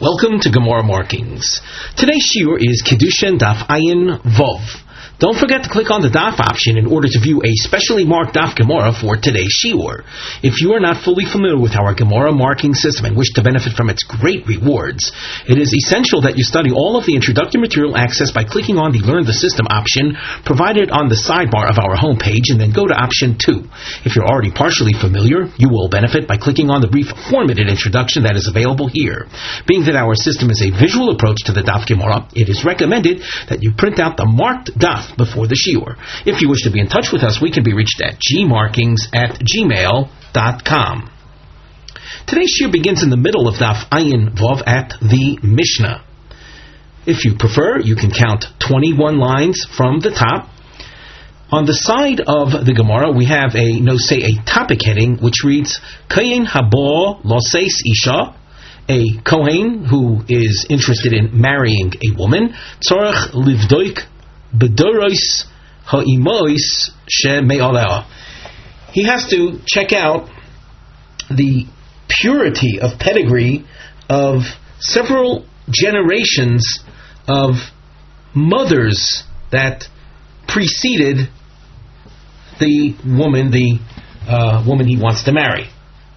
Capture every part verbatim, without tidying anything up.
Welcome to Gemara Markings. Today's shiur is Kedushin Daf Ayin Vov. Don't forget to click on the Daf option in order to view a specially marked Daf Gemara for today's shiur. If you are not fully familiar with our Gemara marking system and wish to benefit from its great rewards, it is essential that you study all of the introductory material accessed by clicking on the Learn the System option provided on the sidebar of our homepage, and then go to option two. If you're already partially familiar, you will benefit by clicking on the brief formatted introduction that is available here. Being that our system is a visual approach to the Daf Gemara, it is recommended that you print out the marked Daf before the shiur. If you wish to be in touch with us, we can be reached at gmarkings at gmail dot com. Today's shiur begins in the middle of Daf Ayin Vov at the Mishnah. If you prefer, you can count twenty-one lines from the top. On the side of the Gemara, we have a nosei, a topic heading, which reads, Kohen habo loseis isha, a Kohen who is interested in marrying a woman, tzorach livdoik b'doros ha'imois she'me'aleh. He has to check out the purity of pedigree of several generations of mothers that preceded the woman, the uh, woman he wants to marry.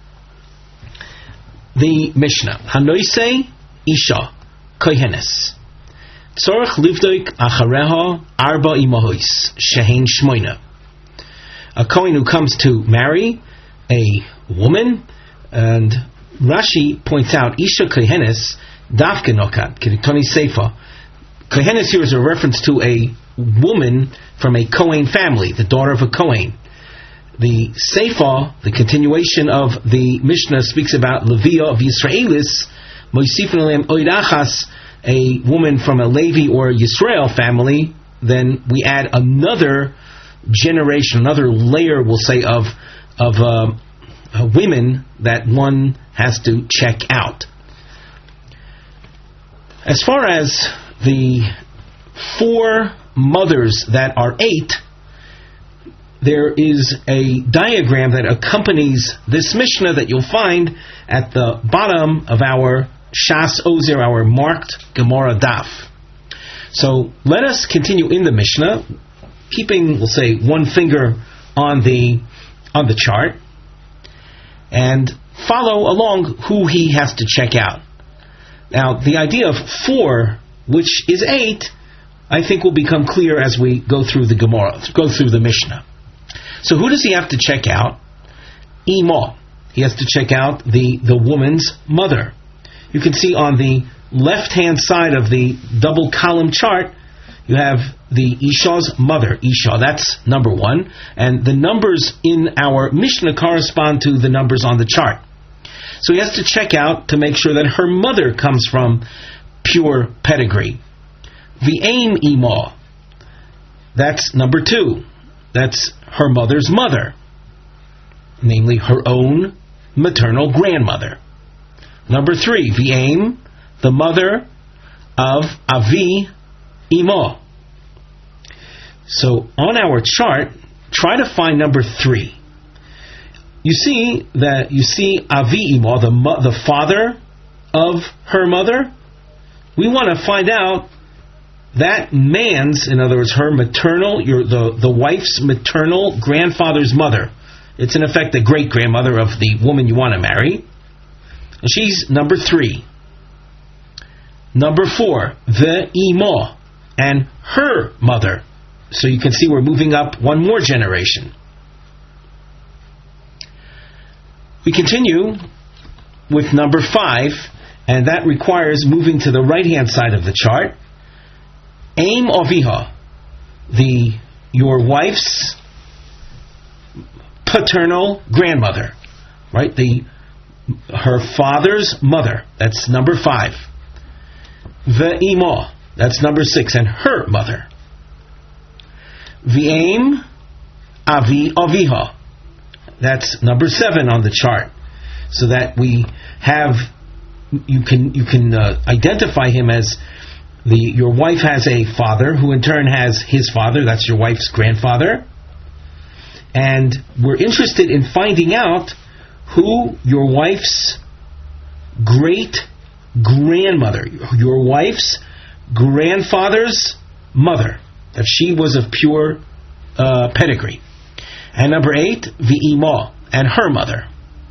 The Mishnah, Hanoisei Isha Kohenes Tzorach Livdoik Achareha Arba Imahois Shehein Shmoina. A Kohen who comes to marry a woman, and Rashi points out Isha Kohenes Dafke Nokat Keditoni Seifa. Kohenes here is a reference to a woman from a Kohen family, the daughter of a Kohen. The Seifa, the continuation of the Mishnah, speaks about Leviah of Yisraelis, Moisifin Alem Oidachas, a woman from a Levi or Yisrael family. Then we add another generation, another layer, we'll say, of of uh, uh, women that one has to check out. As far as the four mothers that are eight, there is a diagram that accompanies this Mishnah that you'll find at the bottom of our Shas Ozer, our marked Gemara Daf. So let us continue in the Mishnah, keeping, we'll say, one finger on the on the chart, and follow along who he has to check out. Now, the idea of four, which is eight, I think will become clear as we go through the Gemara, go through the Mishnah. So who does he have to check out? Ima. He has to check out the, the woman's mother. You can see on the left-hand side of the double column chart, you have the Isha's mother, Isha. That's number one. And the numbers in our Mishnah correspond to the numbers on the chart. So he has to check out to make sure that her mother comes from pure pedigree. V'aim Ima. That's number two. That's her mother's mother, namely her own maternal grandmother. Number three, V'aim, the mother of Avi Ima. So on our chart, try to find number three. You see that you see Avi Ima, the mo- the father of her mother. We want to find out that man's, in other words, her maternal, your the, the wife's maternal grandfather's mother. It's in effect the great-grandmother of the woman you want to marry. And she's number three. Number four, the Ima, and her mother. So you can see we're moving up one more generation. We continue with number five, and that requires moving to the right-hand side of the chart. Aim Aviha, the your wife's paternal grandmother, right? The her father's mother. That's number five. The Ima, that's number six, and her mother. V'aim Avi Aviha, that's number seven on the chart. So that we have, you can you can uh, identify him as the your wife has a father who in turn has his father. That's your wife's grandfather. And we're interested in finding out who your wife's great grandmother, your wife's grandfather's mother, if she was of pure uh, pedigree. And number eight, v'imo, and her mother.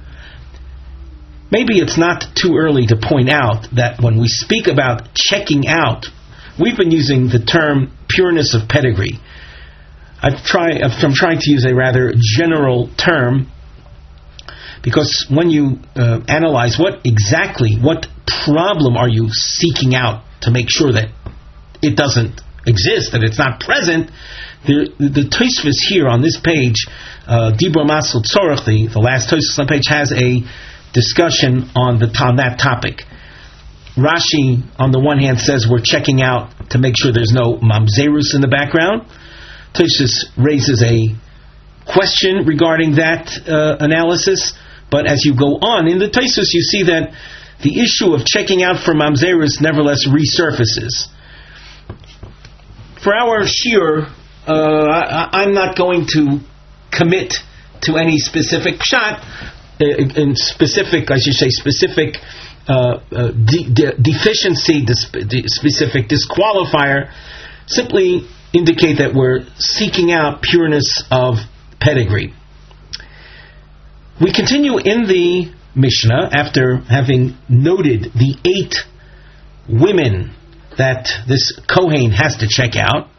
Maybe it's not too early to point out that when we speak about checking out, we've been using the term pureness of pedigree. I've tried, I'm trying to use a rather general term, because when you uh, analyze what exactly, what problem are you seeking out to make sure that it doesn't exist, that it's not present, the, the Tosfos here on this page, uh, Dibra Masel Tzorach, the, the last Tosfos on the page, has a discussion on the on that topic. Rashi, on the one hand, says we're checking out to make sure there's no mamzerus in the background. Tosfos raises a question regarding that uh, analysis, but as you go on in the Tosfos, you see that the issue of checking out for mamzerus nevertheless resurfaces. For our shiur, uh, I, I'm not going to commit to any specific shot, uh, in specific, I should say, specific uh, uh, de- de- deficiency, dis- de- specific disqualifier. Simply indicate that we're seeking out pureness of pedigree. We continue in the Mishnah after having noted the eight women that this Kohen has to check out.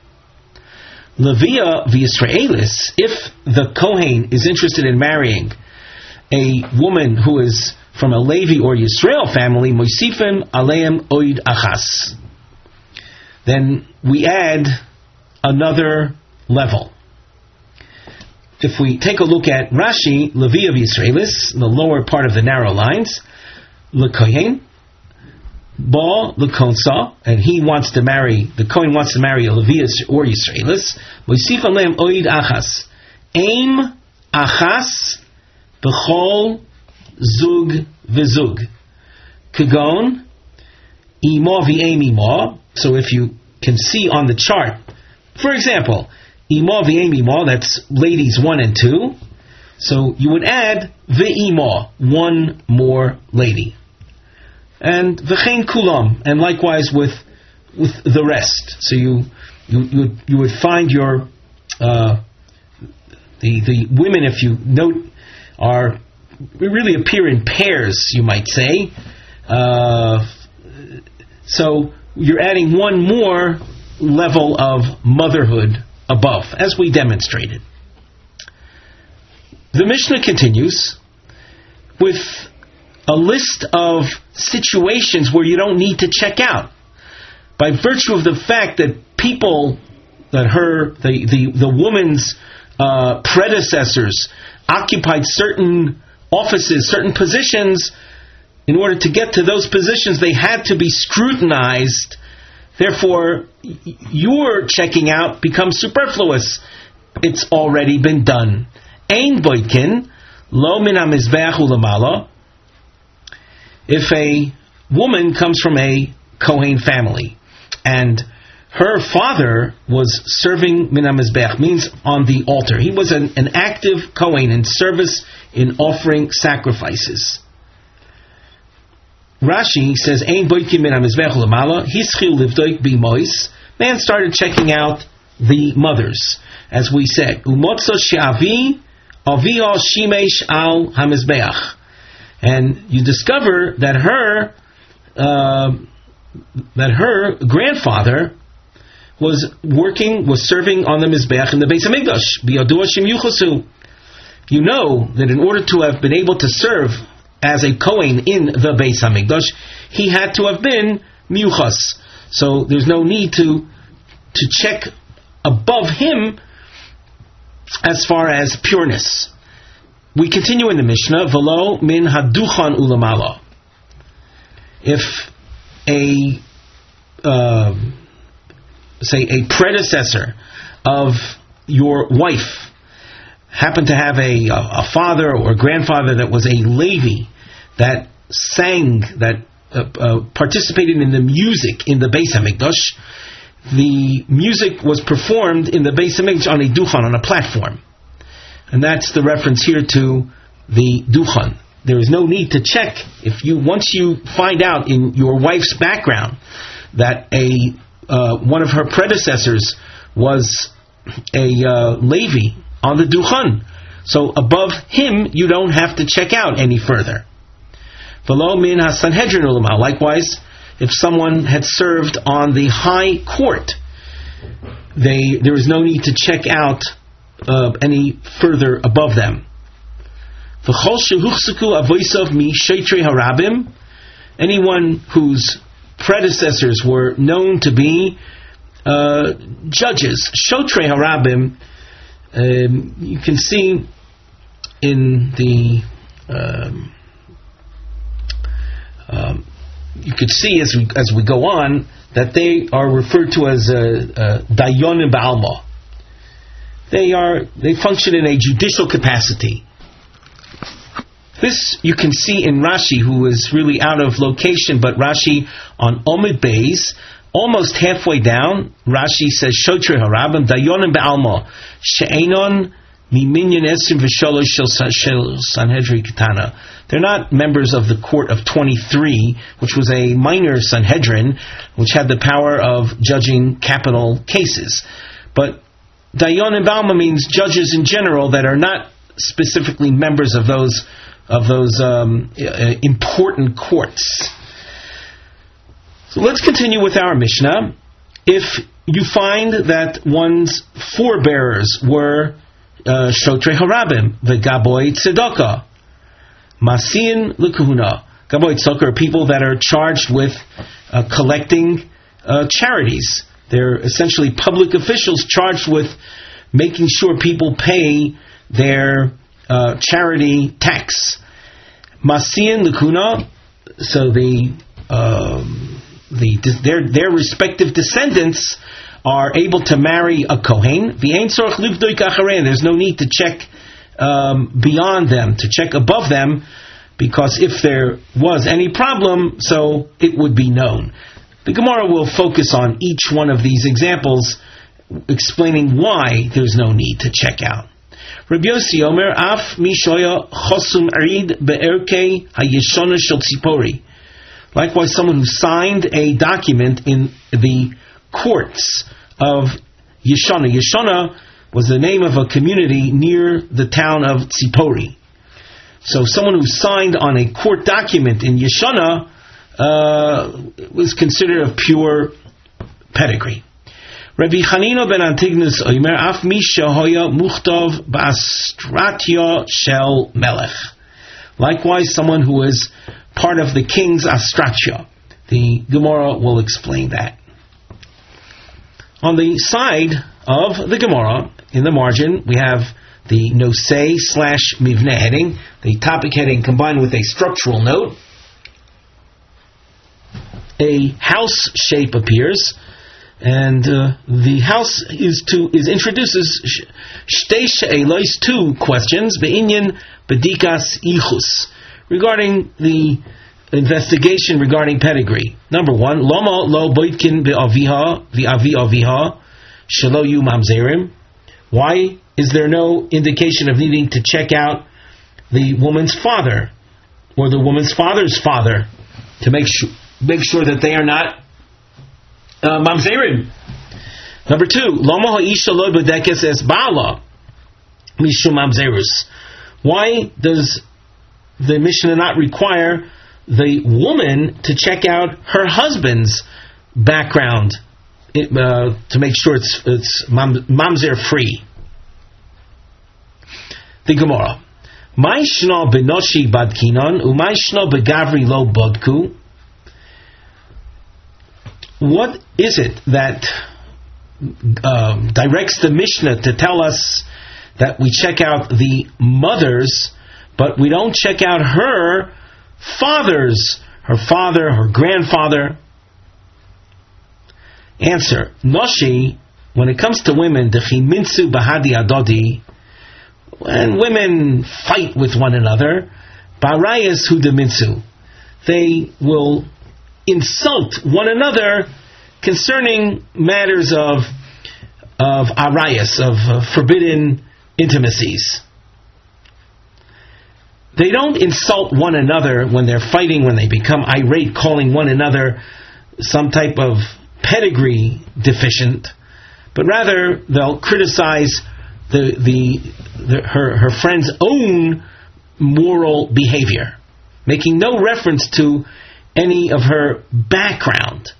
Levia v'Yisraelis, if the Kohen is interested in marrying a woman who is from a Levi or Yisrael family, Moisifim aleim oid achas, then we add another level. If we take a look at Rashi, Levia v'Yisraelis, the lower part of the narrow lines, LeKohen, Ba Lekonsa, and he wants to marry, the Kohen wants to marry a Levi or Yisraelis, Moisif aleim oid achas, aim achas b'chol zug v'zug, kagon, imo v'aim imo. So if you can see on the chart, for example, imo v'aim imo, that's ladies one and two, so you would add v'imo, one more lady. And v'chein kulam, and likewise with with the rest. So you you you would, you would find your uh, the the women, if you note, are really appear in pairs, you might say. Uh, so you're adding one more level of motherhood above, as we demonstrated. The Mishnah continues with a list of situations where you don't need to check out, by virtue of the fact that people, that her, the the, the woman's uh, predecessors occupied certain offices, certain positions. In order to get to those positions, they had to be scrutinized. Therefore, your checking out becomes superfluous. It's already been done. Ein boitkin lo min hamizbeach ulamala. If a woman comes from a Kohen family and her father was serving min hamizbeach, means on the altar, he was an, an active Kohen in service in offering sacrifices. Rashi says, "Ein boitkin min hamizbeach ulamala hischil livdoik bimois." Man started checking out the mothers, as we said. Umotzo she'avi avia shimesh al hamizbeach. And you discover that her uh, that her grandfather was working, was serving on the Mizbeach in the Beis HaMikdash. B'yadua shim yuchasu. You know that in order to have been able to serve as a Kohen in the Beis HaMikdash, he had to have been miuchas. So there's no need to to check above him as far as pureness. We continue in the Mishnah, V'lo min haduchan ulamala. If a, uh, say, a predecessor of your wife happened to have a, a father or grandfather that was a Levi, that sang, that uh, uh, participated in the music in the Beis HaMikdash, the music was performed in the Beis HaMikdash on a duchan, on a platform. And that's the reference here to the duchan. there is no need to check. If you once you find out in your wife's background that a uh, one of her predecessors was a uh, Levi on the Duchan, so above him you don't have to check out any further. V'lo min haSanhedrin ulama. Likewise, if someone had served on the high court, they there is no need to check out uh, any further above them. Anyone whose predecessors were known to be uh, judges, shotrei harabim, um, you can see in the um, um, you could see as we as we go on that they are referred to as dayanim ba'alma. They are they function in a judicial capacity. This you can see in Rashi, who is really out of location, but Rashi on Omid Beis, almost halfway down, Rashi says, Shotrei harabim dayonim be'alma she'enon miminyan esrim v'sholosh shel Sanhedrin Ketana. They're not members of the court of twenty-three, which was a minor Sanhedrin, which had the power of judging capital cases. But dayonim be'alma means judges in general that are not specifically members of those of those um, uh, important courts. So let's continue with our Mishnah. If you find that one's forebearers were uh, Shotrei harabim, the Gaboy Tzedakah, Masin L'Kuhuna. Gaboy Tzedakah are people that are charged with uh, collecting uh, charities. They're essentially public officials charged with making sure people pay their uh, charity tax. Masin L'Kuhuna, so the um, The, their, their respective descendants are able to marry a Kohen. There's no need to check um, beyond them, to check above them, because if there was any problem, so it would be known. The Gemara will focus on each one of these examples, explaining why there's no need to check out. Rabbi Yossi Omer, Af Mishoya Chosum Arid Be'erkei Hayeshona Shel Tzipori. Likewise, someone who signed a document in the courts of Yeshana. Yeshana was the name of a community near the town of Tzipori. So someone who signed on a court document in Yeshana uh, was considered of pure pedigree. Rabbi Chanina ben Antignus Omer, Af mi shehoya muchtov ba'astratya shel melech. Likewise, someone who is part of the king's astratia. The Gemara will explain that. On the side of the Gemara, in the margin, we have the nosei slash mivne heading, the topic heading combined with a structural note. A house shape appears, and uh, the house is to is introduces shtei she'elos, two questions, be'inyan bedikas ichus, regarding the investigation regarding pedigree. Number one, Loma lo boitkin be'aviha v'avi aviha shelo yu mamzerim. Why is there no indication of needing to check out the woman's father or the woman's father's father to make sure make sure that they are not uh, mamzerim? Number two, Loma ha'isha lo bodekes es ba'ala mishum mamzerus. Why does the Mishnah not require the woman to check out her husband's background uh, to make sure it's it's mam, mamzer free? The Gemara, Ma'ishna benoshi badkinon u'ma'ishna begavri lo bodku. What is it that um, directs the Mishnah to tell us that we check out the mothers, but we don't check out her father's, her father, her grandfather? Answer, Noshi, when it comes to women, Dechi minsu bahadi adodi, when women fight with one another, Barayas hu de minsu, they will insult one another concerning matters of of arayas, of uh, forbidden intimacies. They don't insult one another when they're fighting, when they become irate, calling one another some type of pedigree deficient, but rather they'll criticize the, the, the her, her friend's own moral behavior, making no reference to any of her background.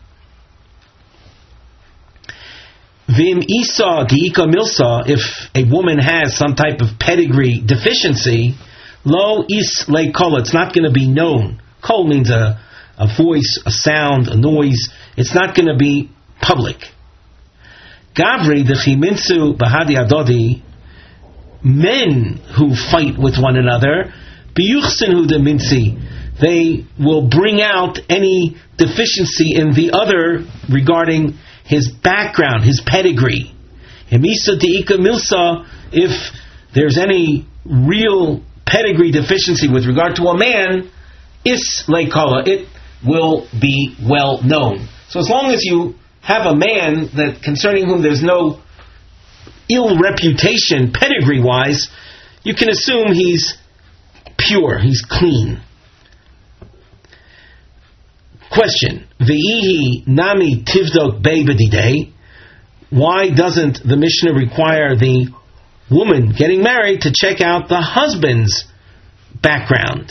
Vim isa diika milsa, if a woman has some type of pedigree deficiency, lo is le kol, it's not going to be known. Kol means a, a voice, a sound, a noise. It's not going to be public. Gavri the chiminsu bahadi adodi, men who fight with one another, biyuchsinu de minsi, they will bring out any deficiency in the other regarding his background, his pedigree. Hemisa deika milsa, if there's any real pedigree deficiency with regard to a man, is leikala, it will be well known. So as long as you have a man that concerning whom there's no ill reputation pedigree wise, you can assume he's pure, he's clean. Question: Veihi nami tivdok beibadidei. Why doesn't the Mishnah require the woman getting married to check out the husband's background?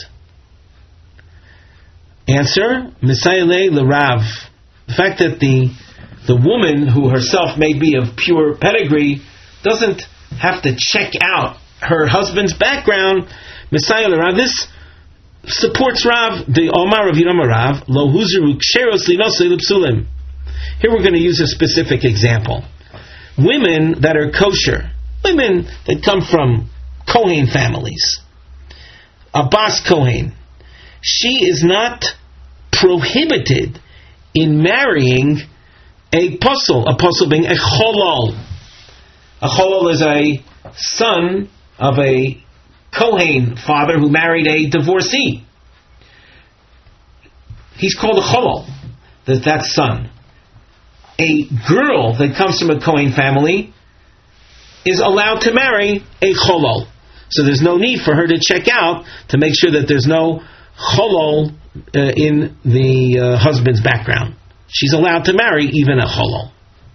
Answer: Misayle l'rav. The fact that the the woman, who herself may be of pure pedigree, doesn't have to check out her husband's background. Misayle l'rav. This supports Rav, the Omar of Yirama Rav, lo huzuru ksheros linosei l'psulim. Here we're going to use a specific example. Women that are kosher, women that come from Kohen families, Abbas Kohen, she is not prohibited in marrying a posel, a posel being a cholol. A cholol is a son of a Kohen father who married a divorcee. He's called a cholol, that that son. A girl that comes from a Kohen family is allowed to marry a cholol. So there's no need for her to check out to make sure that there's no cholol uh, in the uh, husband's background. She's allowed to marry even a cholol.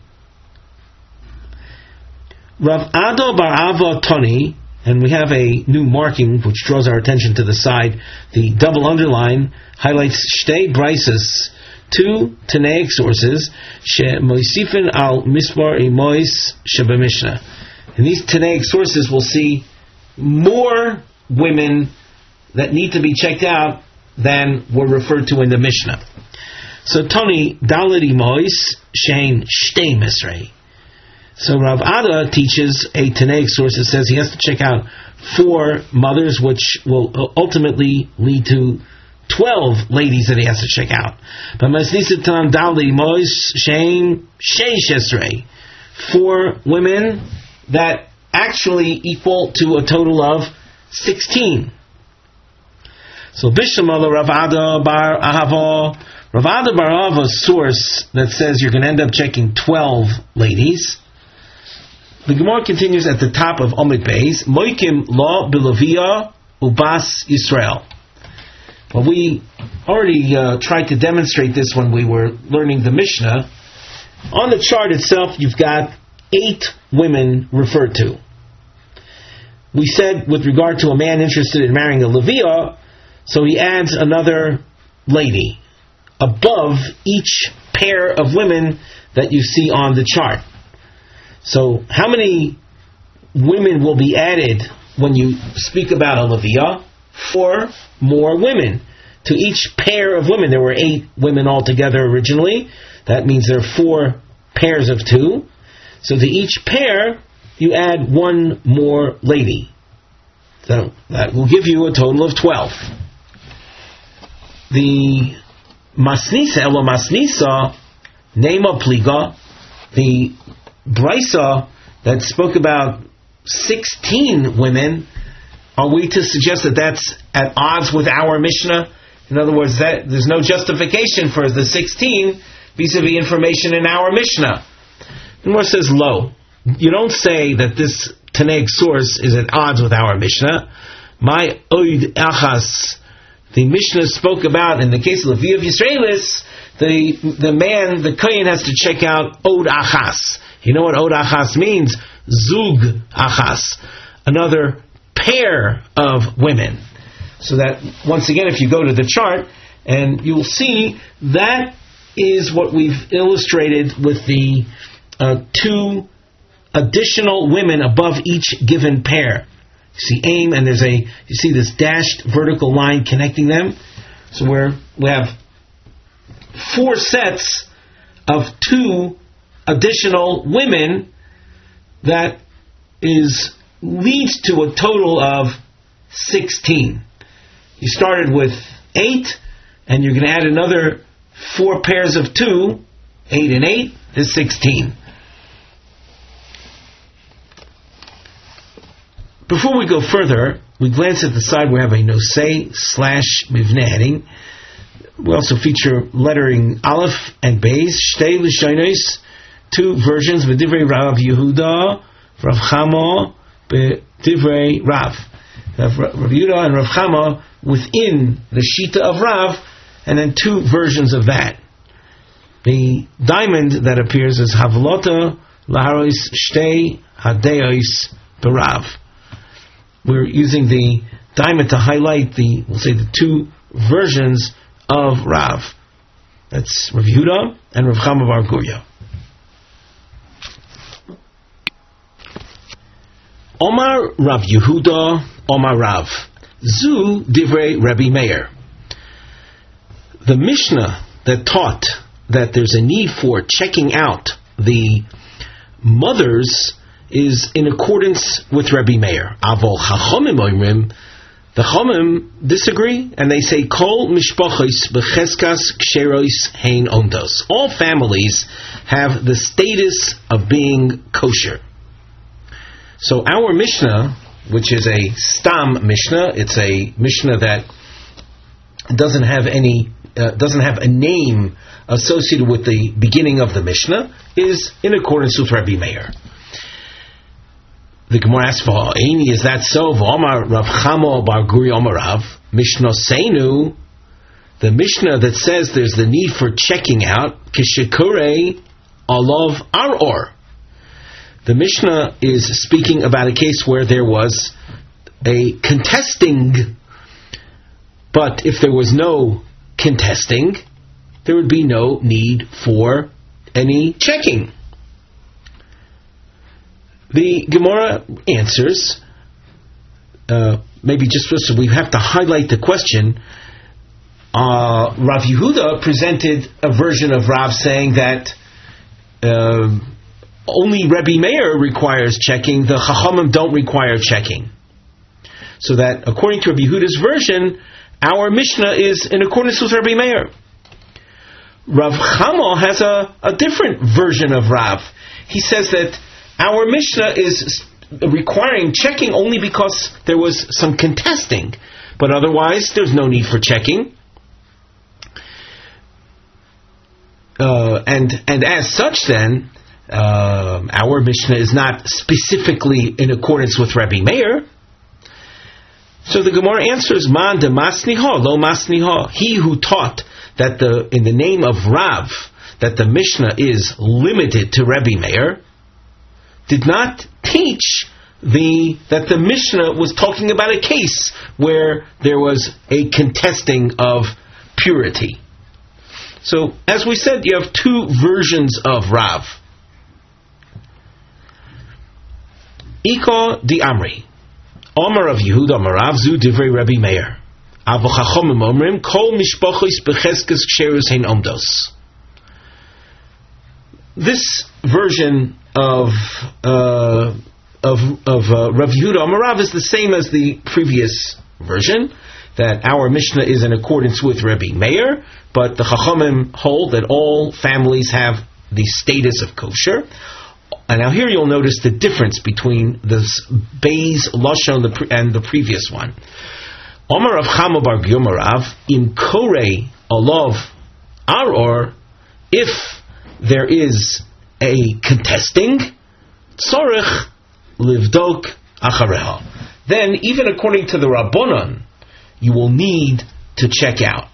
Rav Ado bar Ava Toni, and we have a new marking which draws our attention to the side. The double underline highlights Shtei Brises, two Tanaic sources, She Moisifin al Mismar Imois Sheba Mishnah. In these Tanaic sources, we'll see more women that need to be checked out than were referred to in the Mishnah. So Tony Dalit Imois Shein Shtei Misrei. So Rav Ada teaches a Tanaic source that says he has to check out four mothers, which will ultimately lead to twelve ladies that he has to check out. But Masnisa Tanam Dali Mois Shein Shei four women that actually equal to a total of sixteen. So Bishamala Rav Ada bar Ahava, Rav Ada bar Ahava's source that says you're going to end up checking twelve ladies. The Gemara continues at the top of Omid Beis, Moikim Lo Bilavia Ubas Yisrael. Well, we already uh, tried to demonstrate this when we were learning the Mishnah. On the chart itself, you've got eight women referred to. We said with regard to a man interested in marrying a Levia, so he adds another lady above each pair of women that you see on the chart. So, how many women will be added when you speak about a Levia? Four more women. To each pair of women, there were eight women altogether originally. That means there are four pairs of two. So to each pair, you add one more lady. So that will give you a total of twelve. The Masnisa, Elo Masnisa, Nema Pliga, the Brisa that spoke about sixteen women, are we to suggest that that's at odds with our Mishnah? In other words, that there's no justification for the sixteen vis-a-vis information in our Mishnah. The Gemara says, lo. You don't say that this Tanaic source is at odds with our Mishnah. My oid achas. The Mishnah spoke about in the case of Levi of Yisraelis, the the man, the kohen, has to check out od achas. You know what od achas means? Zug achas, another pair of women. So that once again, if you go to the chart, and you'll see that is what we've illustrated with the uh, two additional women above each given pair. You see aim, and there's a you see this dashed vertical line connecting them. So we're we have four sets of two additional women. That is leads to a total of sixteen. You started with eight, and you're going to add another four pairs of two. Eight and eight is sixteen. Before we go further, we glance at the side. We have a nosei slash mivneh heading. We also feature lettering aleph and beis. Shtei l'shonos, two versions. B'divrei Rav Yehuda, Rav Chama, b'divrei Rav. Rav Yehuda and Rav Chama within the Shita of Rav, and then two versions of that. The diamond that appears is Havlota Laharos Shtei Hadeos B'Rav. We're using the diamond to highlight the, we'll say, the two versions of Rav. That's Rav Yehuda and Rav Chama bar Gurya. Omar Rav Yehuda, Omar Rav. Zu Divrei Rabbi Meir. The Mishnah that taught that there's a need for checking out the mothers is in accordance with Rabbi Meir. Avol Chachamim Oimrim, the Chachamim disagree, and they say Kol Mishpachos Becheskas Ksheros Hein Ondos. All families have the status of being kosher. So our Mishnah, which is a Stam Mishnah, it's a Mishnah that doesn't have any, uh, doesn't have a name associated with the beginning of the Mishnah, is in accordance with Rabbi Meir. The Gemara asks, "V'ha'eni, is that so?" V'amar Rav Chama bar Guri Omar Rav Mishnah Seinu, the Mishnah that says there's the need for checking out Kishikure Alav Aror. The Mishnah is speaking about a case where there was a contesting, but if there was no contesting, there would be no need for any checking. The Gemara answers, uh, maybe just so we have to highlight the question. Uh, Rav Yehuda presented a version of Rav saying that uh, only Rabbi Meir requires checking, the Chachamim don't require checking. So that according to Rabbi Yehuda's version, our Mishnah is in accordance with Rabbi Meir. Rav Chama has a, a different version of Rav. He says that our Mishnah is requiring checking only because there was some contesting, but otherwise there's no need for checking. Uh, and and as such, then uh, our Mishnah is not specifically in accordance with Rabbi Meir. So the Gemara answers, "Man de masniha lo masniha." He who taught that the in the name of Rav that the Mishnah is limited to Rabbi Meir did not teach the that the Mishnah was talking about a case where there was a contesting of purity. So, as we said, you have two versions of Rav. Ika di Amri, Omar of Yehuda, Omar Rav, Zu Divrei Rabbi Meir. Avo Chachamim Omrim, Kol Mishpachos Becheskes Ksherus Hein Omdos. This version of uh, of of uh, Rav Yehuda Amar Rav is the same as the previous version, that our Mishnah is in accordance with Rabbi Meir, but the Chachamim hold that all families have the status of kosher. And now here you'll notice the difference between this Beis Lashon and the previous one. Omar Rav Chama bar Giyom Rav im Korei Alav Aror, if there is a contesting, tzorich livdok achareha. then even according to the Rabbanon, you will need to check out.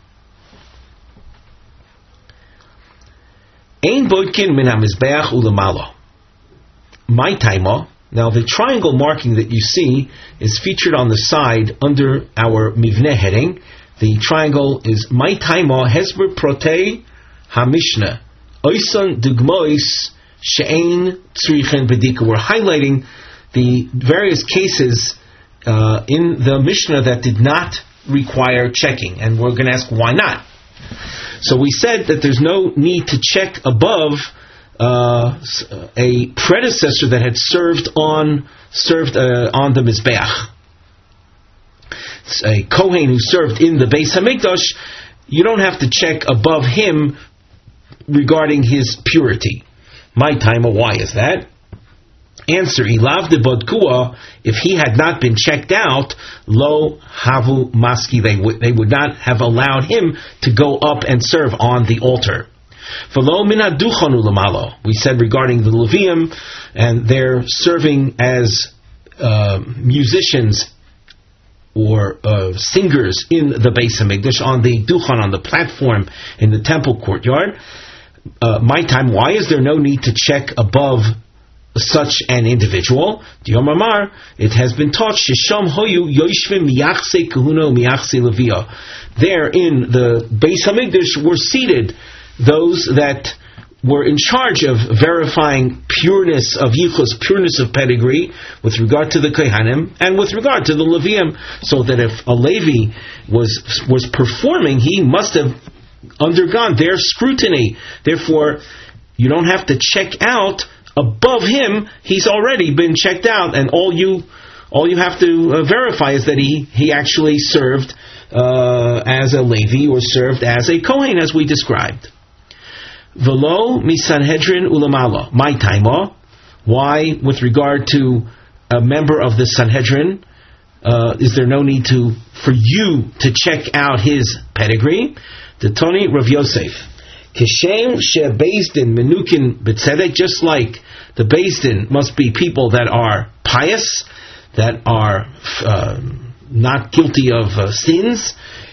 Ein bodkin min hamizbeach ulamalo. My taima. Now the triangle marking that you see is featured on the side under our mivneh heading. The triangle is my taima hesber protei hamishna oison dugmois she'ein tzrichen bedika. We're highlighting the various cases uh, in the Mishnah that did not require checking, and we're going to ask why not. So we said that there's no need to check above Uh, a predecessor that had served on served uh, on the Mizbeach. A Kohen who served in the Beis Hamikdash, you don't have to check above him regarding his purity. My time, why is that? Answer, Ilav de Bodkua, if he had not been checked out, Lo Havu Maski, they would, they would not have allowed him to go up and serve on the altar. We said regarding the Levium, and they're serving as uh, musicians or uh, singers in the Beis Hamikdash on the Duchan, on the platform in the temple courtyard. Uh, my time, why is there no need to check above such an individual? Diyomamar, it has been taught, Shisham hoyu yoishvim miyachse kahuno miyachse levia. There in the Beis Hamikdash were seated those that were in charge of verifying pureness of yichus, pureness of pedigree, with regard to the Kohanim and with regard to the Levium, so that if a Levi was was performing, he must have undergone their scrutiny. Therefore, you don't have to check out above him; he's already been checked out, and all you all you have to uh, verify is that he he actually served uh, as a Levi or served as a Kohen, as we described. Velo misanhedrin ulamala. My taima. Why, with regard to a member of the Sanhedrin, uh, is there no need to for you to check out his pedigree? The Tony Rav Yosef. Kishem she Beis Din menukin b'tzedek. Just like the Beis Din must be people that are pious, that are uh, not guilty of uh, sins.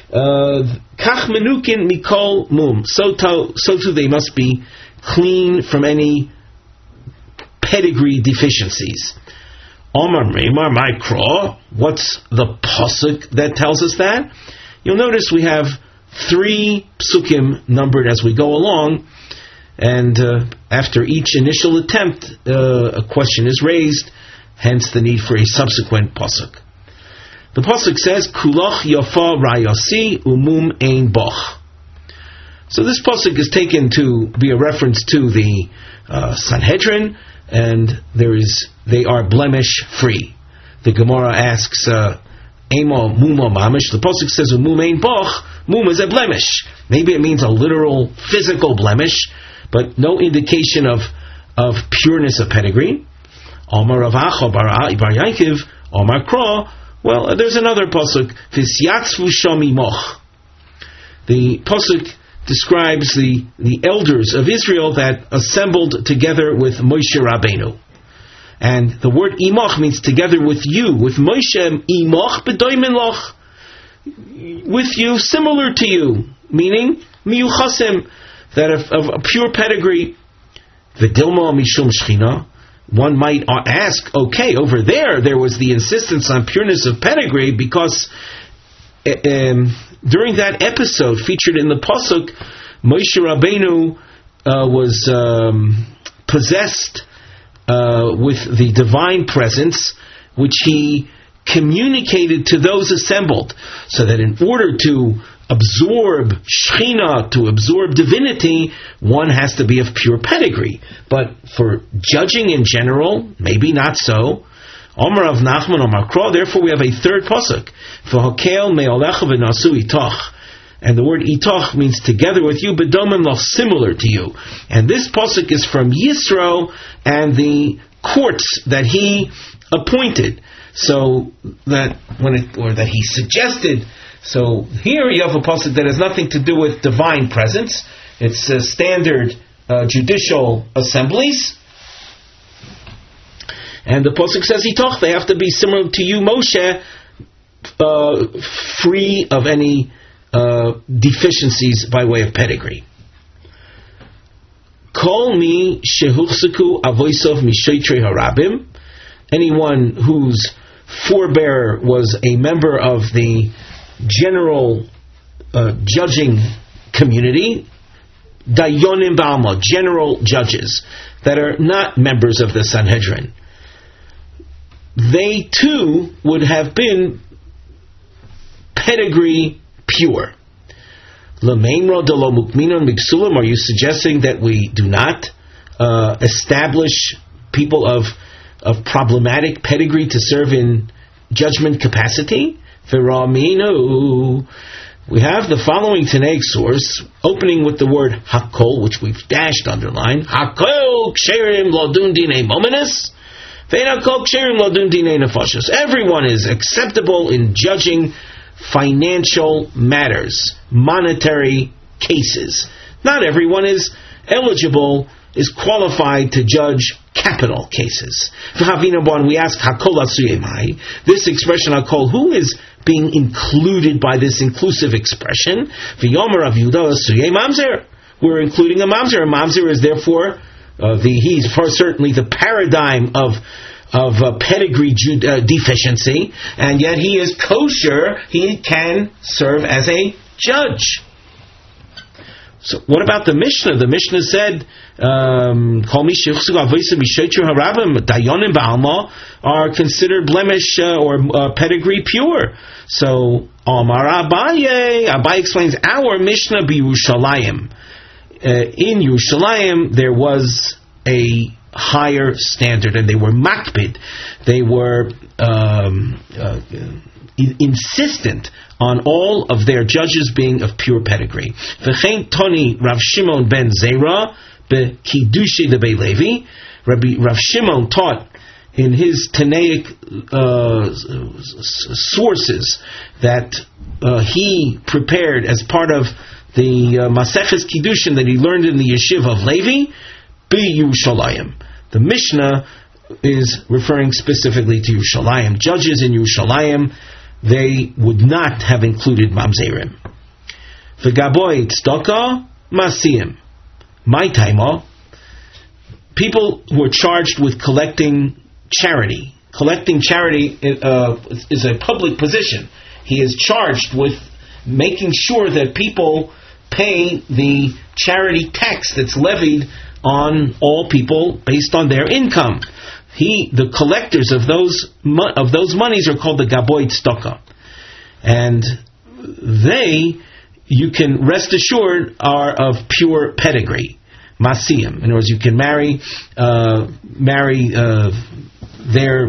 Kach menukin mikol mum. So to, so too they must be clean from any pedigree deficiencies. Omar Meimar Maikra. What's the pasuk that tells us that? You'll notice we have three psukim numbered as we go along, and uh, after each initial attempt, uh, a question is raised. Hence the need for a subsequent pasuk. The pasuk says, "Kulach yafa rayasi umum ein boch." So this pasuk is taken to be a reference to the uh, Sanhedrin, and there is they are blemish free. The Gemara asks, uh, "Emo muma mamish." The pasuk says, "Umum ein boch." Mum is a blemish. Maybe it means a literal physical blemish, but no indication of of pureness of pedigree. Omar Rav Acha bar Yankiv, Omar Kra. Well, there's another pasuk. V'syatzvu shami moch. The pasuk describes the, the elders of Israel that assembled together with Moshe Rabbeinu. And the word imoch means together with you. With Moshe, imoch b'doimen loch. With you, similar to you. Meaning, miyuchasim, that of, of a pure pedigree. V'dilma mishum shchina. One might ask, okay, over there, there was the insistence on pureness of pedigree because um, during that episode featured in the Pasuk, Moshe Rabbeinu uh, was um, possessed uh, with the divine presence, which he communicated to those assembled, so that in order to absorb Shechina, to absorb divinity, one has to be of pure pedigree. But for judging in general, maybe not so. Omer of Nachman Omar Kra, therefore we have a third pasuk. V'hokel me'olecha v'nasu itoch. And the word itoch means together with you, bedomim loch, similar to you. And this pasuk is from Yisro and the courts that he appointed. So that when it, or that he suggested. So here you have a pasuk that has nothing to do with divine presence. It's uh, standard uh, judicial assemblies. And the Pasuk says, Hitoch, they have to be similar to you, Moshe, uh, free of any uh, deficiencies by way of pedigree. Kol mi shehuchsaku avoisov mishoitrei harabim. Anyone whose forebearer was a member of the general uh, judging community, dayonim ba'alma, general judges that are not members of the Sanhedrin, they too would have been pedigree pure. L'meinro de lo mukminon miksulim, are you suggesting that we do not uh, establish people of of problematic pedigree to serve in judgment capacity? V'raminu. We have the following Tanaic source, opening with the word hakol, which we've dashed underline. Hakol ksherim lodun dinei mominus, ve'en hakol ksherim lodun dinei nefashos. Everyone is acceptable in judging financial matters, monetary cases. Not everyone is eligible, is qualified to judge capital cases. We ask, this expression hakol, who is being included by this inclusive expression? We're including a mamzer. A mamzer is therefore uh, the he's for certainly the paradigm of of uh, pedigree ju- uh, deficiency, and yet he is kosher. He can serve as a judge. So what about the Mishnah? The Mishnah said, "Kol mi shechsu avoisa mishoitru harabim dayonim ba'alma are considered blemish uh, or uh, pedigree pure." So Amar Abaye, Abaye explains our Mishnah b'Yerushalayim. Uh, in Yerushalayim there was a higher standard, and they were makpid. They were um, uh, insistent on all of their judges being of pure pedigree. V'chein Toni Rav Shimon ben Zera beKidushi de Levi. Rabbi Rav Shimon taught in his Tanaic uh, sources that uh, he prepared as part of the uh, Maseches Kiddushin that he learned in the Yeshiva of Levi, b'Yerushalayim. The Mishnah is referring specifically to Yerushalayim. Judges in Yerushalayim, they would not have included mamzerim. V'gaboy tzedakah masiyim. My taima, people who are charged with collecting charity. Collecting charity uh, is a public position. He is charged with making sure that people pay the charity tax that's levied on all people based on their income. He, the collectors of those of those monies are called the Gaboy Tzedakah, and they, you can rest assured, are of pure pedigree, masiyim. In other words, you can marry uh, marry uh, their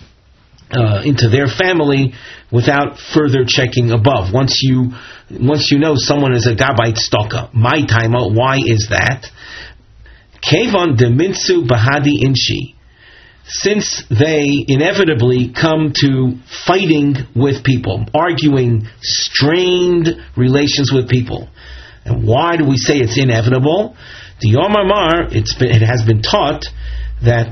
uh, into their family without further checking above. Once you once you know someone is a Gaboy Tzedakah, my taima, why is that? Kevon de Mintzu Bahadi Inshi. Since they inevitably come to fighting with people, arguing strained relations with people. And why do we say it's inevitable? The Yom Mar, it's been, it has been taught that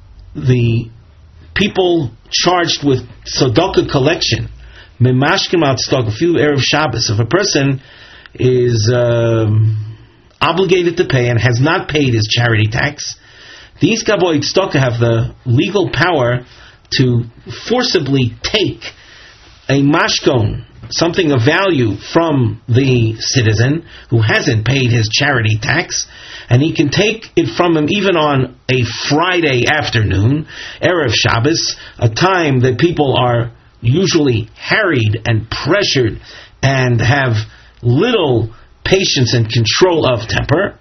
the people charged with tzedakah collection, memashkim al tzedakah, a few erev Shabbos, if a person is um, obligated to pay and has not paid his charity tax, these Gaboy Tzedakah have the legal power to forcibly take a mashkon, something of value, from the citizen who hasn't paid his charity tax, and he can take it from him even on a Friday afternoon, Erev Shabbos, a time that people are usually harried and pressured and have little patience and control of temper.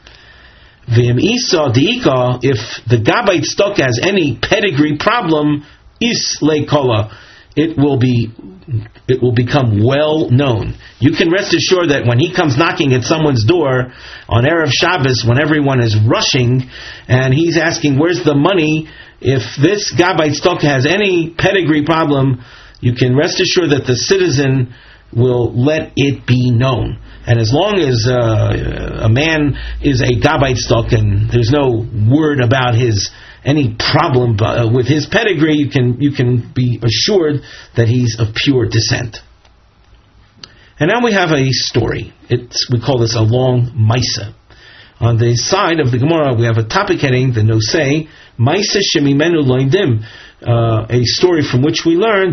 V'im isa diika, if the Gaboy Tzedakah has any pedigree problem, is leikola, it will be, it will become well known. You can rest assured that when he comes knocking at someone's door on Erev Shabbos, when everyone is rushing, and he's asking, "Where's the money?" If this Gaboy Tzedakah has any pedigree problem, you can rest assured that the citizen will let it be known. And as long as uh, a man is a Gaboy Tzedakah and there's no word about his any problem uh, with his pedigree, you can you can be assured that he's of pure descent. And now we have a story. It's, we call this a long Maisa. On the side of the Gemara, we have a topic heading, the Nosei, Maisa Shemimenu Loindim, uh, a story from which we learn,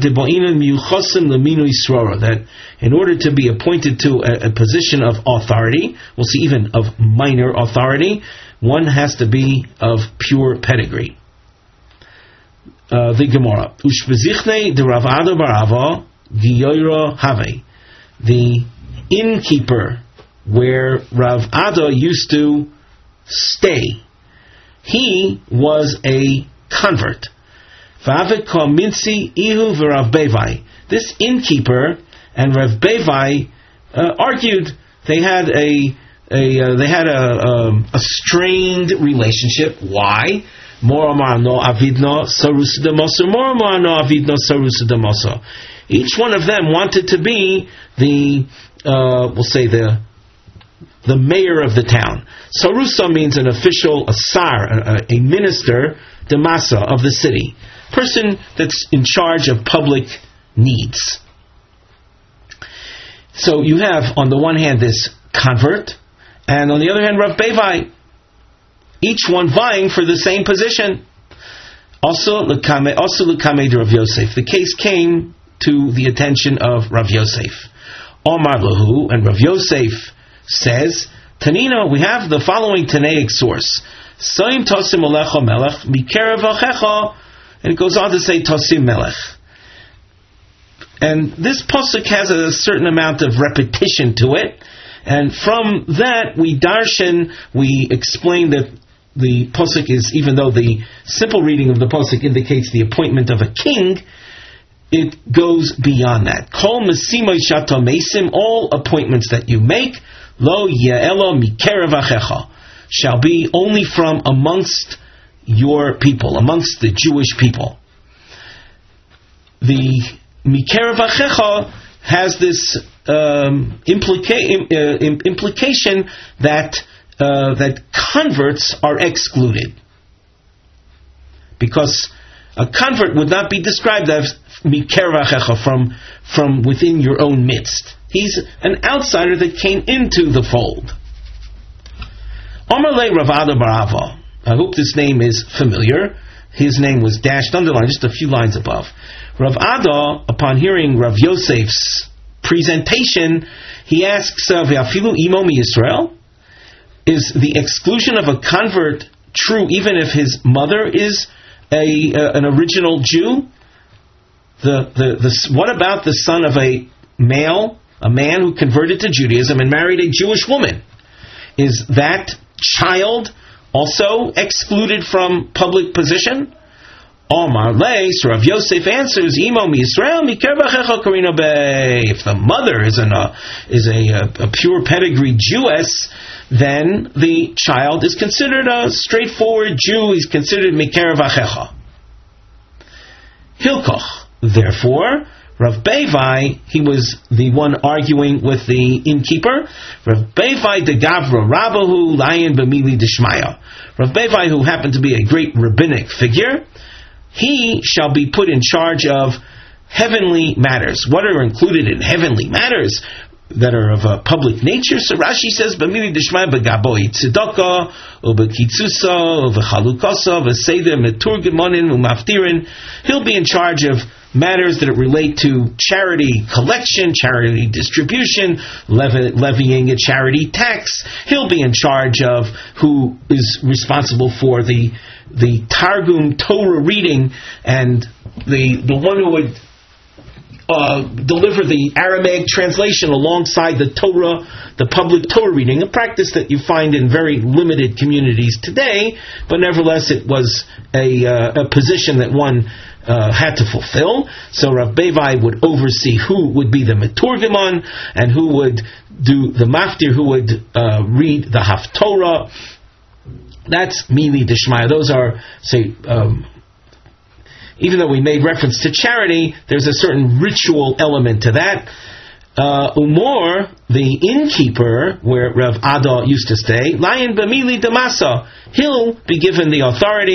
that in order to be appointed to a, a position of authority, we'll see even of minor authority, one has to be of pure pedigree. Uh, the Gemara, Ushbezichne de Rav Ado Barava, Giyoira Have, the innkeeper where Rav Ada used to stay, he was a convert. This innkeeper and Rav Bevai uh, argued. They had a, a uh, they had a, um, a strained relationship. Why? Each one of them wanted to be the, uh, we'll say the the mayor of the town. Sarusa means an official, a sar, a, a minister, demasa, of the city. Person that's in charge of public needs. So you have, on the one hand, this convert, and on the other hand, Rav Bevai. Each one vying for the same position. Also, l'kamei, also l'kamei de Rav Yosef. The case came to the attention of Rav Yosef. Omar lahu, and Rav Yosef says, Tanina, we have the following Tanaic source. Soim tosim alecha melech, mikerev achecha, and it goes on to say tosim melech. And this pasuk has a certain amount of repetition to it, and from that we darshan, we explain that the pasuk is, even though the simple reading of the pasuk indicates the appointment of a king, it goes beyond that. Kol mesimai shato mesim, all appointments that you make, lo ye'elo mikerev achecha, shall be only from amongst your people, amongst the Jewish people. The mikerev achecha has this um, implica- uh, implication that uh, that converts are excluded, because a convert would not be described as mikerev achecha, from from within your own midst. He's an outsider that came into the fold. Omar le Rav Ada Barava. I hope this name is familiar. His name was dashed, underlined, just a few lines above. Rav Ada, upon hearing Rav Yosef's presentation, he asks, "Ve'afilu imo mi Yisrael? Is the exclusion of a convert true even if his mother is a uh, an original Jew? The, the the what about the son of a male, a man who converted to Judaism and married a Jewish woman? Is that child also excluded from public position?" Omar le, so Rav Yosef answers, "Imo mi Yisrael mikerev achecha karino bei." If the mother is an uh, is a, a, a pure pedigree Jewess, then the child is considered a straightforward Jew. He's considered mikerev achecha. Hilkoch. Therefore, Rav Bevai, he was the one arguing with the innkeeper. Rav Bevai de Gavra Rabahu Layan B'mili Dishmaya. Rav Bevai, who happened to be a great rabbinic figure, he shall be put in charge of heavenly matters. What are included in heavenly matters that are of a public nature? So Rashi says, B'mili Dishmaya B'gaboi Tzedakah, U'B'Kitzusa, U'V'Chalukasa, V'Seder, Meturgemonin, U'Maftirin. He'll be in charge of matters that relate to charity collection, charity distribution, levy, levying a charity tax. He'll be in charge of who is responsible for the the Targum Torah reading, and the the one who would uh, deliver the Aramaic translation alongside the Torah, the public Torah reading, a practice that you find in very limited communities today, but nevertheless it was a, uh, a position that one Uh, had to fulfill. So Rav Bevai would oversee who would be the Meturgeman and who would do the Maftir, who would uh, read the Haftorah. That's Mili Dishmaya. Those are, say, um, even though we made reference to charity, there's a certain ritual element to that. Uh, Umor, the innkeeper, where Rav Ada used to stay, Lion B'mili Damasa, he'll be given the authority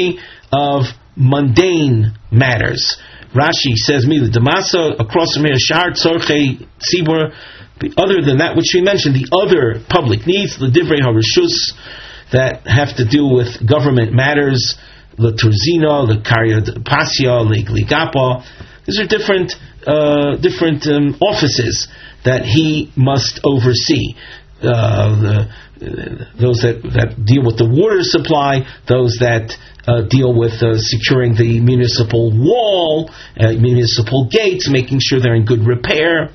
of mundane matters. Rashi says, "Mila Damasa across from here, Shar Tzorchei Tzibur." Other than that, which we mentioned, the other public needs, the Divrei Harishus, that have to do with government matters, the Turzino, the Karya Pasya, the Gligapa. These are different, uh, different um, offices that he must oversee. Uh, the, uh, those that, that deal with the water supply, those that uh, deal with uh, securing the municipal wall, uh, municipal gates, making sure they're in good repair.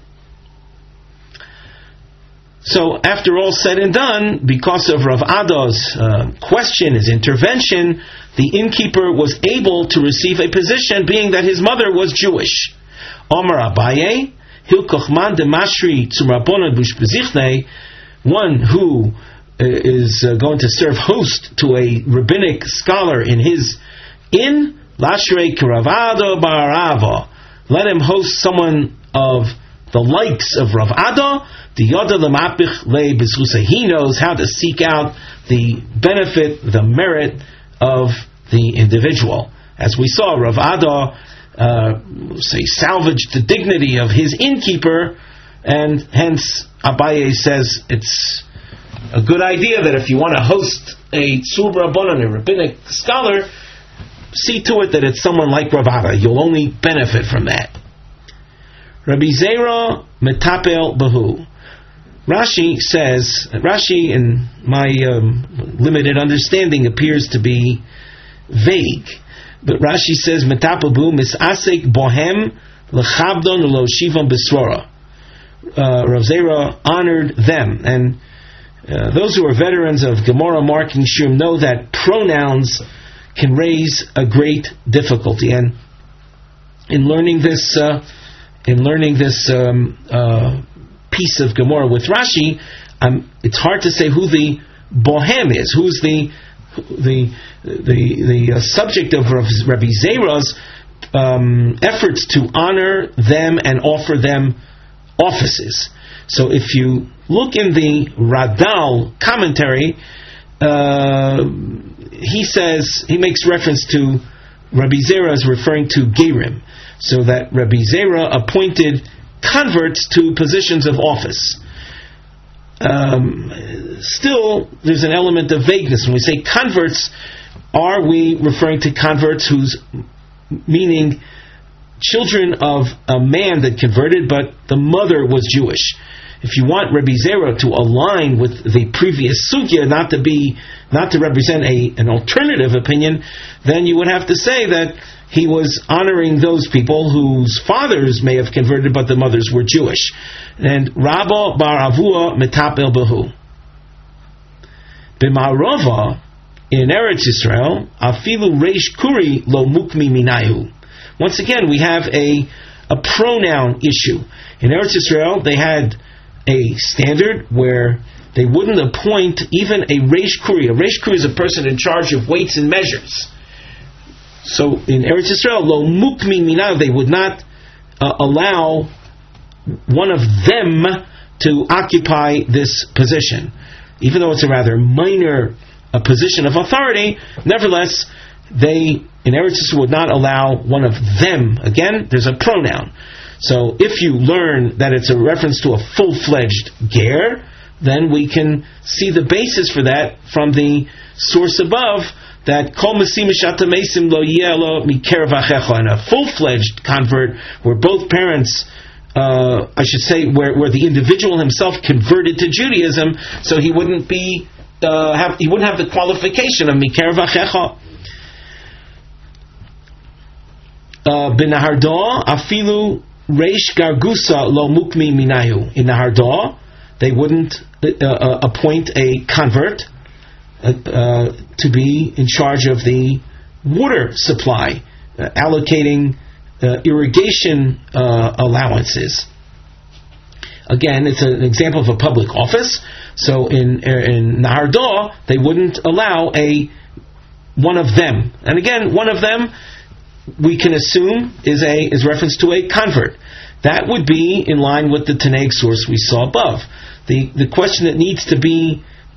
So, after all said and done, because of Rav Ada's uh, question, his intervention, the innkeeper was able to receive a position, being that his mother was Jewish. Omar Abaye, Hilkochman de Mashri Tzumrabona Bushbezichne, one who is uh, going to serve host to a rabbinic scholar in his inn, Lashrei Karavado Barava, let him host someone of the likes of Rav Ada. The Yoda Lemapich Le Bezrusa, he knows how to seek out the benefit, the merit of the individual. As we saw, Rav Ada uh, say salvaged the dignity of his innkeeper, and hence Abaye says it's a good idea that if you want to host a Tzur Rabbanan, a rabbinic scholar, see to it that it's someone like Rav Ada. You'll only benefit from that. Rabbi Zera Metapel Bahu. Rashi says, Rashi, in my um, limited understanding, appears to be vague. But Rashi says, Metapabu misasek bohem lechabdon lo shivam besrora. Rav Zera honored them. And uh, those who are veterans of Gemara marking Shum know that pronouns can raise a great difficulty. And in learning this, uh, in learning this um, uh, piece of Gemara with Rashi, um, it's hard to say who the bohem is, who's the the the, the uh, subject of Rabbi Zera's um, efforts to honor them and offer them offices. So if you look in the Radal commentary, uh, he says, he makes reference to Rabbi Zera as referring to Gerim, so that Rabbi Zera appointed converts to positions of office. Um, still, there's an element of vagueness. When we say converts, are we referring to converts whose meaning children of a man that converted, but the mother was Jewish? If you want Rabbi Zera to align with the previous sugya, not to be, not to represent a an alternative opinion, then you would have to say that he was honoring those people whose fathers may have converted, but the mothers were Jewish. And Rabba bar Avua metapel behu. B'ma'arova, in Eretz Yisrael, afilu reish kuri lo mukmi minayu. Once again, we have a a pronoun issue. In Eretz Yisrael, they had a standard where they wouldn't appoint even a reish kuri. A reish kuri is a person in charge of weights and measures. So in Eretz Yisrael, lo mukmi minayu, they would not uh, allow one of them to occupy this position. Even though it's a rather minor uh, position of authority, nevertheless, they, in Eretz Yisrael, would not allow one of them. Again, there's a pronoun. So if you learn that it's a reference to a full-fledged ger, then we can see the basis for that from the source above, that kol mesim mishata mesim lo yelo mikerav achecha, and a full-fledged convert where both parents, uh, I should say, where, where the individual himself converted to Judaism, so he wouldn't be uh, have he wouldn't have the qualification of mikerav achecha. B'Nahardah afilu reish gargusa lo mukmi minayu. In Nahardah, they wouldn't uh, uh, appoint a convert Uh, uh, to be in charge of the water supply, uh, allocating uh, irrigation uh, allowances. Again, it's an example of a public office. So in in Nahardah, they wouldn't allow a one of them. And again, one of them we can assume is a is reference to a convert. That would be in line with the Tanakh source we saw above. The the question that needs to be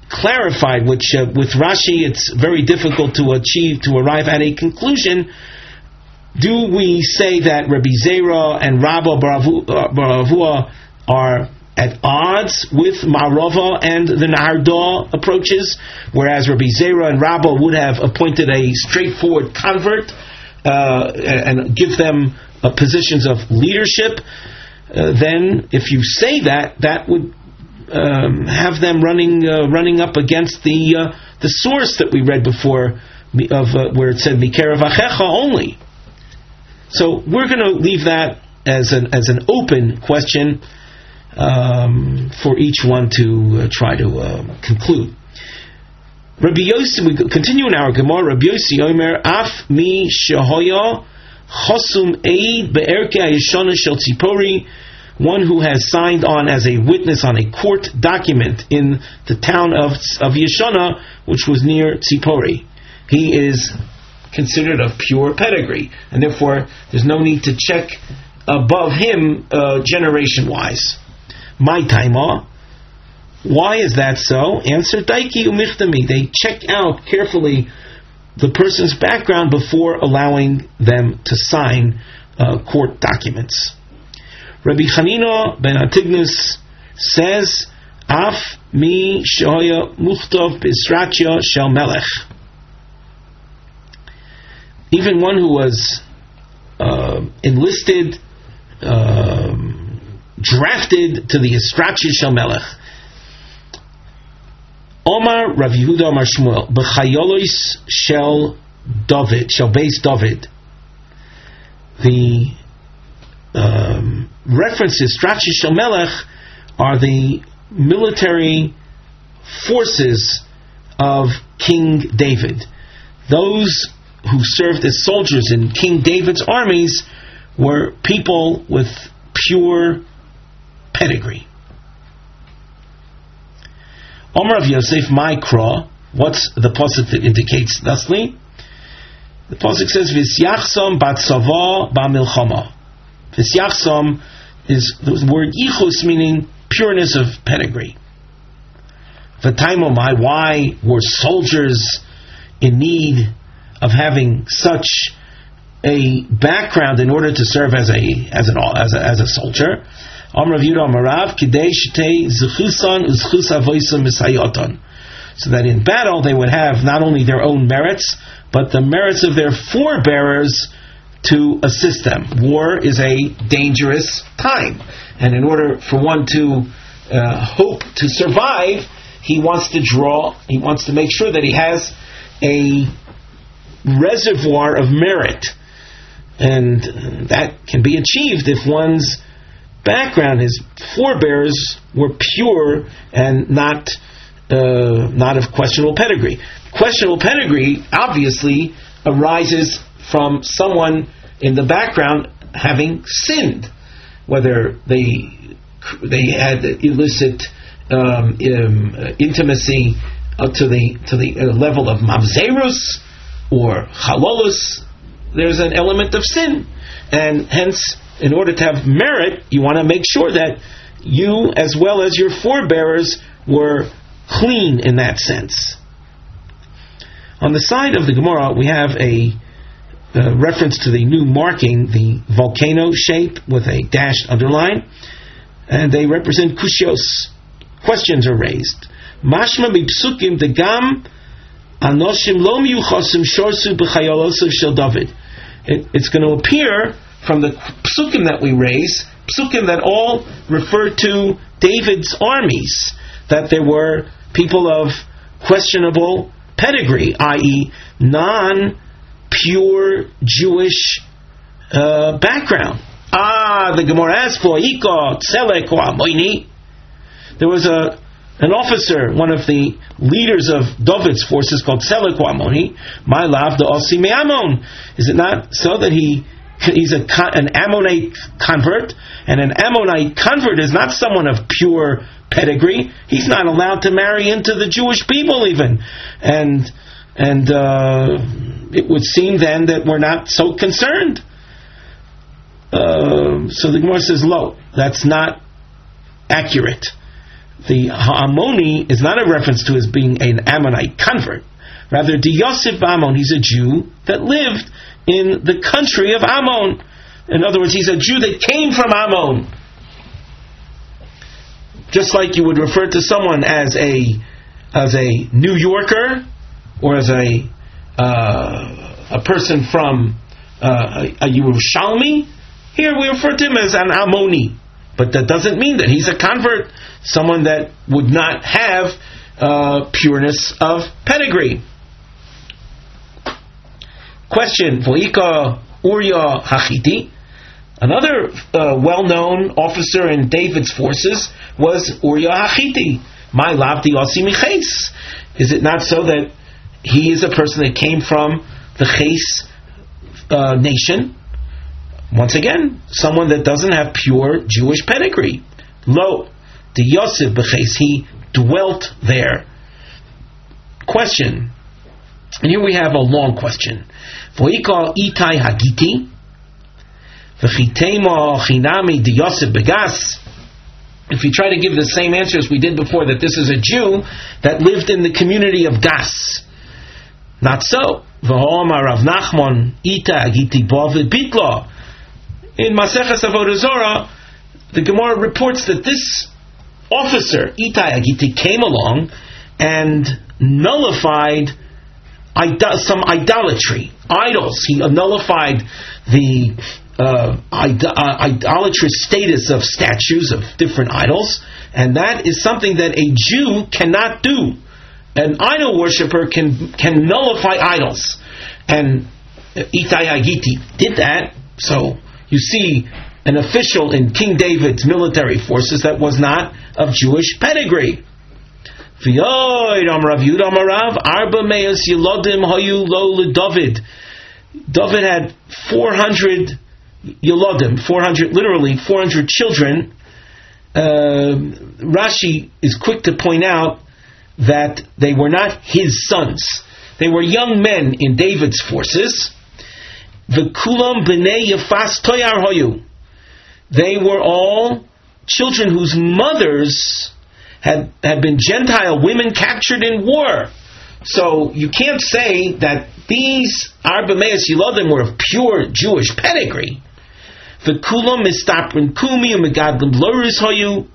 clarified, which uh, with Rashi it's very difficult to achieve, to arrive at a conclusion. Do we say that Rabbi Zera and Rabba Baravua are at odds with Marava and the Nahardah approaches, whereas Rabbi Zera and Rabba would have appointed a straightforward convert uh, and give them uh, positions of leadership? Uh, then, if you say that, that would um, have them running uh, running up against the uh, the source that we read before of uh, where it said Mikerav Achecha only. So we're going to leave that as an as an open question um, for each one to uh, try to uh, conclude. Rabbi Yossi, we continue in our Gemara. Rabbi Yossi Omer Af Mi Shehoya Chosum Eid Be'erkei Hayeshana Shel Tzipori, one who has signed on as a witness on a court document in the town of of Yeshana, which was near Tzipori. He is considered of pure pedigree, and therefore there's no need to check above him uh, generation-wise. My taima, why is that so? Answer, Daiki umichtami. They check out carefully the person's background before allowing them to sign uh, court documents. Rabbi Chanina ben Antignus says, Af mi shoya muchtov b'isratya shel melech. Even one who was uh, enlisted, um, drafted to the Istratya Shel Melech. Omar Rav Yehuda Omar Shmuel B'chayolois Shel David Shel Beis David. The um, references Istratya Shel Melech are the military forces of King David. Those who served as soldiers in King David's armies were people with pure pedigree. Omar of Yosef Maikra, what's the pasuk that indicates thusly? The pasuk says, V'syachsom batzava ba'milchama. V'syachsom is the word yichus, meaning pureness of pedigree. V'taimomai, why were soldiers in need of having such a background in order to serve as a as an as a, as a soldier? Amar Yehuda Amarav Kidei Shtei Zechusan Uzchus Avoisam Misayoton, so that in battle they would have not only their own merits but the merits of their forebearers to assist them. War is a dangerous time, and in order for one to uh, hope to survive, he wants to draw. He wants to make sure that he has a reservoir of merit, and that can be achieved if one's background, his forebears, were pure and not uh, not of questionable pedigree. Questionable pedigree obviously arises from someone in the background having sinned, whether they they had illicit um, um, intimacy uh, to the to the uh, level of mamzerus or halolus. There's an element of sin, and hence, in order to have merit, you want to make sure that you, as well as your forebearers, were clean in that sense. On the side of the Gemara, we have a uh, reference to the new marking, the volcano shape with a dashed underline, and they represent kushios. Questions are raised. Mashma b'psukim degam anoshim lo miyuchasim shorsu b'chayolosiv shel David. It's going to appear from the psukim that we raise, psukim that all refer to David's armies, that there were people of questionable pedigree, that is non-pure Jewish uh, background. Ah, the Gemara asks for Ika, Tzelek, or Amoini. There was a an officer, one of the leaders of David's forces, called Tzelek or Amoni. My love, the Osi me Amon. Is it not so that he he's a an Ammonite convert, and an Ammonite convert is not someone of pure pedigree. He's not allowed to marry into the Jewish people even, and and uh, it would seem then that we're not so concerned. Uh, so the Gemara says, "Lo, that's not accurate." the Ammoni is not a reference to his being an Ammonite convert. Rather, the Yosef Ammon, he's a Jew that lived in the country of Ammon. In other words, he's a Jew that came from Ammon. Just like you would refer to someone as a as a New Yorker or as a uh, a person from uh, a Yerushalmi, here we refer to him as an Ammoni. But that doesn't mean that he's a convert, someone that would not have uh, pureness of pedigree. Question: Voika Uriah Hachiti. Another uh, well-known officer in David's forces was Uriah Hachiti. My lavdi osi miches. Is it not so that he is a person that came from the Ches uh, nation? Once again, someone that doesn't have pure Jewish pedigree. Lo, the Yosef b'Ches, he dwelt there. Question, and here we have a long question. Voikal Itai Hagiti, v'chitema chinami de Yosef begas. If you try to give the same answer as we did before, that this is a Jew that lived in the community of Gas. Not so. V'ho'amar Rav Nachman Itai Hagiti bo v'bitla. In Maseches Avodah Zorah, the Gemara reports that this officer, Itai Hagiti, came along and nullified id- some idolatry, idols. He nullified the uh, id- uh, idolatrous status of statues of different idols, and that is something that a Jew cannot do. An idol worshiper can can nullify idols, and Itai Hagiti did that. So you see an official in King David's military forces that was not of Jewish pedigree. David had four hundred Yolodim, four hundred, literally four hundred children. Uh, Rashi is quick to point out that they were not his sons. They were young men in David's forces. V'kulam b'nei yafas toyar hoyu. They were all children whose mothers had had been Gentile women captured in war. So you can't say that these Arba Meis Yilodim were of pure Jewish pedigree. V'kulam mistaprin kumi u'megadlim loris hoyu.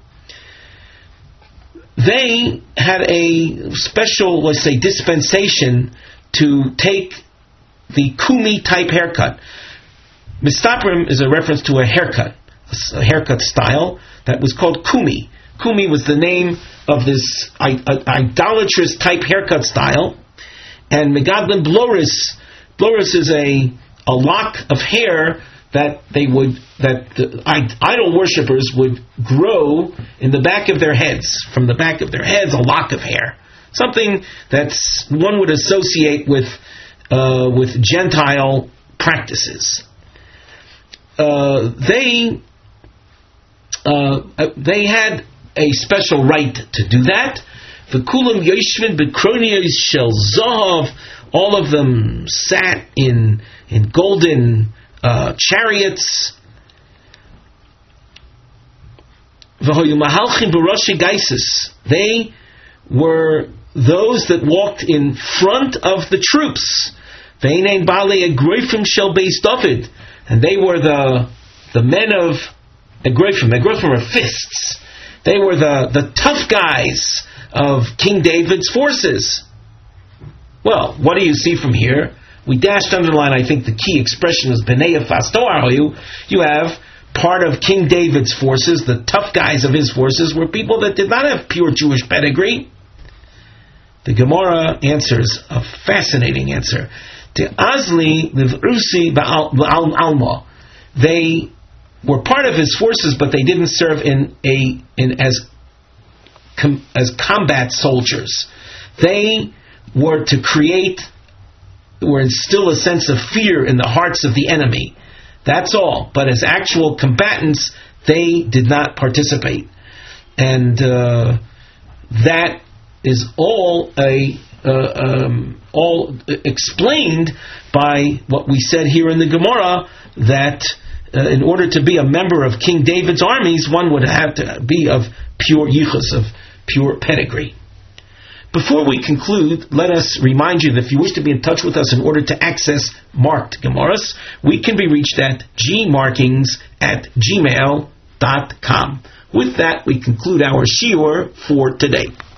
They had a special, let's say, dispensation to take the kumi type haircut. Mistaprim is a reference to a haircut, a haircut style that was called kumi. Kumi was the name of this idolatrous type haircut style. And megadlim bloris, bloris is a a lock of hair that they would that the idol worshippers would grow in the back of their heads. From the back of their heads, a lock of hair, something that's one would associate with uh, with Gentile practices. Uh, they uh, they had a special right to do that. V'kulam yoshvin b'kronios shel zahav. All of them sat in in golden uh, chariots. V'hoyu mahalchim b'roshi gaisis. They were those that walked in front of the troops. V'einein balei egroifim shel beis David. And they were the the men of egroifim. Egroifim are fists. They were the, the tough guys of King David's forces. Well, what do you see from here? We dashed underline, I think the key expression is B'nei Yafas Toar Hoyu. You have part of King David's forces, the tough guys of his forces, were people that did not have pure Jewish pedigree. The Gemara answers a fascinating answer. To Azli Livrusi Ba'al Alma. They were part of his forces, but they didn't serve in a in as com, as combat soldiers. They were to create, were instill a sense of fear in the hearts of the enemy. That's all. But as actual combatants, they did not participate, and uh, that is all a uh, um, all explained by what we said here in the Gemara, that Uh, in order to be a member of King David's armies, one would have to be of pure yichus, of pure pedigree. Before we conclude, let us remind you that if you wish to be in touch with us in order to access marked Gemaras, we can be reached at gmarkings at gmail dot com. With that, we conclude our shiur for today.